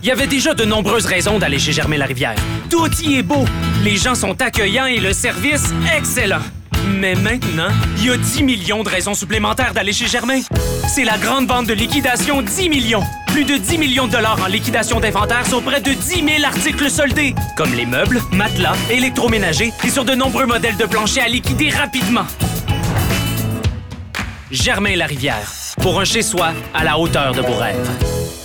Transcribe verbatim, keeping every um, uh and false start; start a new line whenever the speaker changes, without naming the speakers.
Il y avait déjà de nombreuses raisons d'aller chez Germain-Larivière. Tout y est beau, les gens sont accueillants et le service excellent. Mais maintenant, il y a dix millions de raisons supplémentaires d'aller chez Germain. C'est la grande vente de liquidation dix millions. Plus de dix millions de dollars en liquidation d'inventaire sur près de dix mille articles soldés, comme les meubles, matelas, électroménagers et sur de nombreux modèles de planchers à liquider rapidement. Germain-Larivière, pour un chez-soi à la hauteur de vos rêves.